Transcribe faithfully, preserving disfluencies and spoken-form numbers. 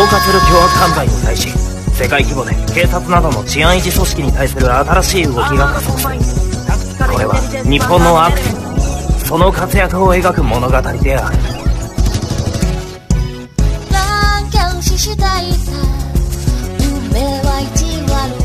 化する凶悪犯罪に対し、世界規模で警察などの治安維持組織に対する新しい動きが加速する。これは日本のアクティブ、その活躍を描く物語である。 万象し主体さ夢は意地悪